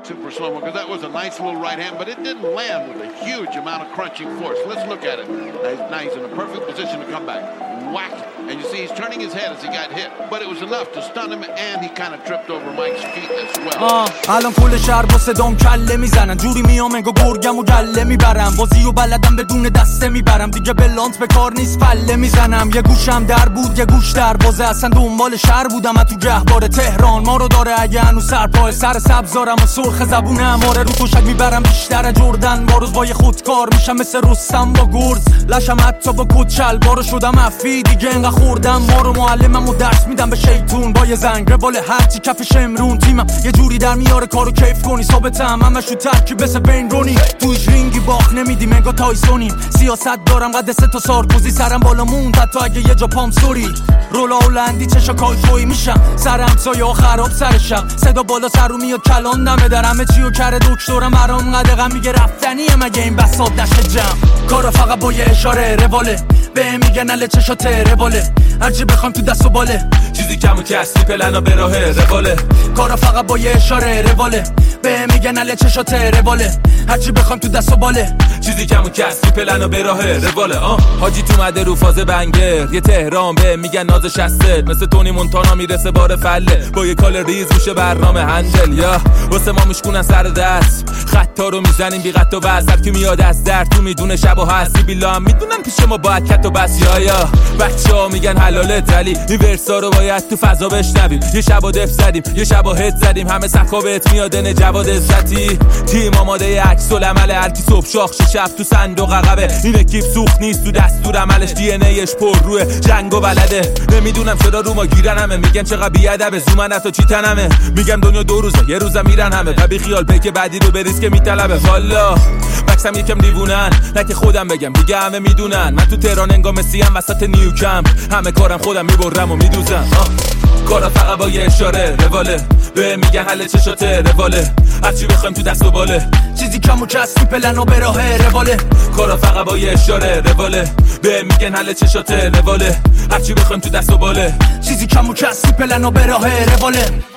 Super slow-mo, because that was a nice little right hand, but it didn't land with a huge amount of crunching force. Let's look at it. Now he's in a perfect position to come back. Whack. And you see he's turning his head as he got hit. But it was enough to stun him, and he kind of tripped over Mike's feet as well. الان کل شهر با صدام کله میزنن جوری میام انگار گرگم و گله میبرم بازی و بلدم بدون دسته میبرم دیگه بلانت به کار نیست فله میزنم یه گوشم در بود یه گوش در بازه اصلا دنبال شهر بودم تو گهواره تهران ما رو داره اگه هنوز سرپای سر سبزارم و سرخ زبونم آره رو توشک میبرم بیشتر جردن با روز با یه خودکار میشم مثل رستم با گرز لشم حتی با کت شلوارو شدم افی دیگه انقدر خوردم ما رو معلمم و درس میدم به شیطون با یه زنگ رواله هرچی کف شمرون تیمم یه جوری در میاره کارو کیف کنی ثابتم همش رو ترکیب بس بین رونی توش رینگی باخ نمیدیم انگار تایسونیم سیاست دارم قد سه تا سارکوزی سرم بالا موند حتی اگه یه جا پام سوری رولا هلندی چشا کایفوی میشم سر همسایه ها خراب سرشم صدا بالا سر رو میاد کلان دمه در همه چی و کره دکترم برام قدقم میگه رفتنیه مگه این بساط دشت جمع کارا فقط با یه اشاره رواله به میگن اله چشاته رواله هرچی بخوام تو دست و باله چیزی کمو کسی پلنا به راه رواله کارا فقط با یه اشاره رواله به میگن اله چشاته رواله هرچی بخوام تو دست و باله چیزی کمو کسی پلنا به راه رواله حاجی تو مده رو فاز بنگر یه تهران به میگن ناز شسته مثل تونی مونتانا میرسه بار فله با یه کال ریز میشه برنامه هندل یا واسه ما میشکونن سر دست خطا رو میزنیم بی قطع و وزر که میاد از در تو میدونه شب و هستی بیلا هم میدونن پیش ما باید کت و بس یا بچه‌ها میگن حلالت ولی این ورسا رو باید تو فضا بشنویم یه شب و دف زدیم یه شب و هد زدیم همه سکا بهت میادن جواد عزتی تیم آماده عکس العمل هر کی صبح شاخ شب تو صندوق عقبه این اکیپ سوخت نیست تو دستور عملش دی ان ایش پر روی جنگ و بلده نمیدونم چرا رو ما گیرن همه میگن چقدر بیادبه زومن تا چی تنمه میگم دنیا دو روزه یه روزم میرن همه بی خیال پیک بعدی رو بریز که میطلبه والا بکسم یکم دیوونن نه که خودم بگم دیگه همه میدونن من تو تهران انگار مسیم وسط نیوکم همه کارم خودم میبرم و میدوزم کارا فقط با یه اشاره رواله به میگن حل چشاته رواله هرچی بخوایم تو دست و باله چیزی کمو کسی پلنا به راه رواله کارا فقط با یه اشاره رواله به میگن حل چشاته رواله هرچی بخوایم تو دست و باله چیزی کمو کسی پلنا به راه رواله